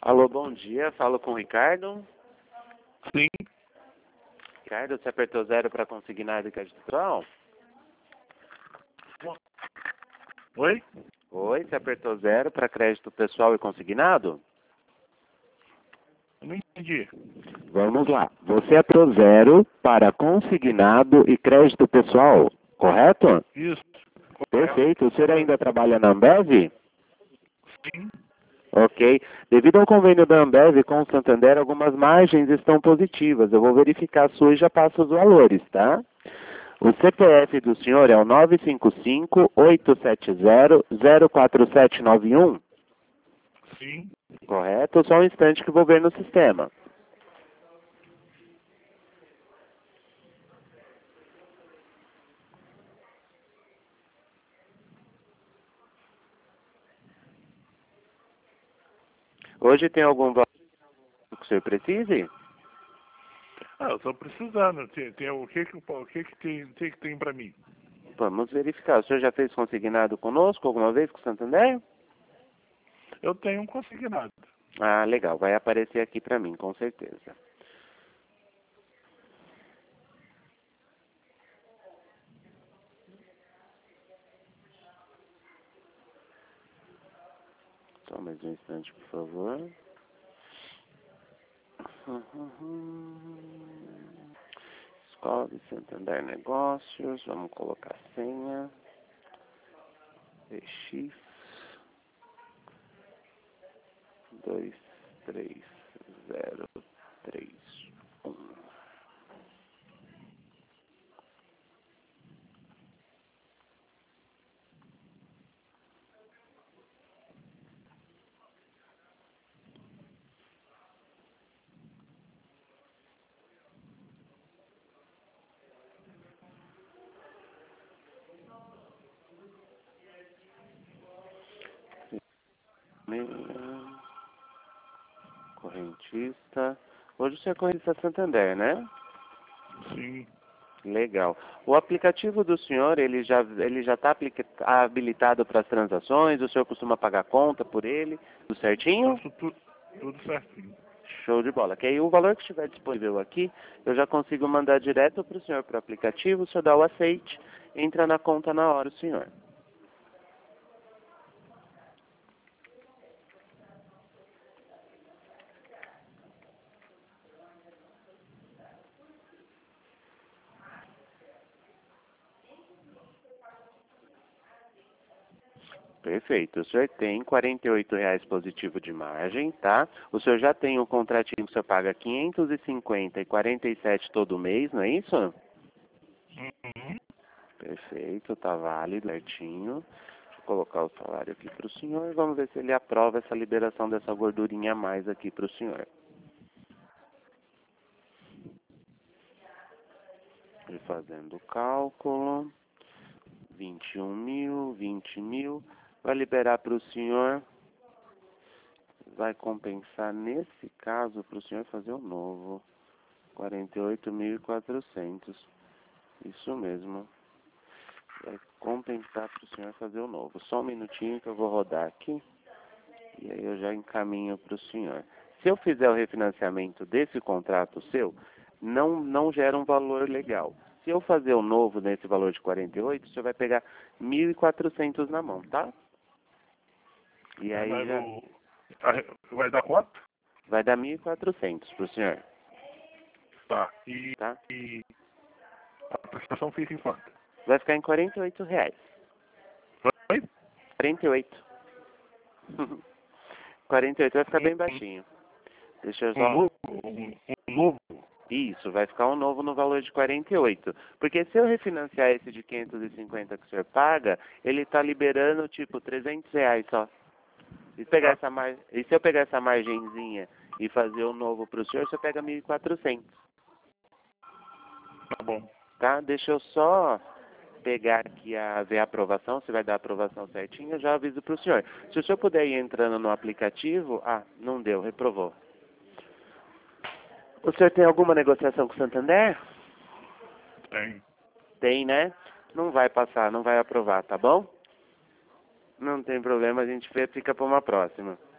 Alô, bom dia. Falo com o Ricardo. Sim. Ricardo, você apertou 0 para consignado e crédito pessoal? Oi? Oi, você apertou 0 para crédito pessoal e consignado? Eu não entendi. Vamos lá. Você apertou 0 para consignado e crédito pessoal, correto? Isso. Perfeito. O senhor ainda trabalha na Ambev? Sim. Ok. Devido ao convênio da Ambev com o Santander, algumas margens estão positivas. Eu vou verificar a sua e já passo os valores, tá? O CPF do senhor é o 955-870-04791, Sim. correto? Só um instante que eu vou ver no sistema. Hoje tem algum valor que o senhor precise? Eu tô precisando. O que tem para mim? Vamos verificar. O senhor já fez consignado conosco alguma vez com o Santander? Eu tenho um consignado. Ah, legal. Vai aparecer aqui para mim, com certeza. Só mais um instante, por favor. Escola de Santander Negócios. Vamos colocar a senha. PX 23031. Correntista. Hoje o senhor é correntista Santander, né? Sim. Legal. O aplicativo do senhor, ele já está habilitado para as transações? O senhor costuma pagar conta por ele? Tudo certinho? Faço tudo certinho. Show de bola. Que aí o valor que estiver disponível aqui, eu já consigo mandar direto para o senhor para o aplicativo, o senhor dá o aceite, entra na conta na hora o senhor. Perfeito. O senhor tem R$ 48 positivo de margem, tá? O senhor já tem um contratinho que o senhor paga 550 e 47 todo mês, não é isso? Uhum. Perfeito, tá válido, certinho. Deixa eu colocar o salário aqui para o senhor e vamos ver se ele aprova essa liberação dessa gordurinha a mais aqui para o senhor. E fazendo o cálculo, 21 mil, 20 mil, vai liberar para o senhor, vai compensar nesse caso para o senhor fazer o novo, 48.400, isso mesmo, vai compensar para o senhor fazer o novo. Só um minutinho que eu vou rodar aqui, e aí eu já encaminho para o senhor. Se eu fizer o refinanciamento desse contrato seu, não gera um valor legal. Se eu fazer o novo nesse valor de 48, o senhor vai pegar 1.400 na mão, tá? E aí já Vai dar quanto? vai dar 1.400 pro senhor, Tá. tá? E a prestação fica em quanto? Vai ficar em R$ 48. Oi? 48. 48 vai ficar bem baixinho. Deixa eu Um só... novo? Um novo? Isso, vai ficar um novo no valor de 48. Porque se eu refinanciar esse de 550 que o senhor paga, ele está liberando tipo R$ 300 só. E se eu pegar essa margenzinha e fazer o novo para o senhor, você pega 1.400. Tá bom. Tá? Deixa eu só pegar aqui ver a aprovação, se vai dar a aprovação certinho, eu já aviso para o senhor. Se o senhor puder ir entrando no aplicativo... Ah, não deu, reprovou. O senhor tem alguma negociação com o Santander? Tem. Tem, né? Não vai passar, não vai aprovar, tá bom? Não tem problema, a gente fica para uma próxima.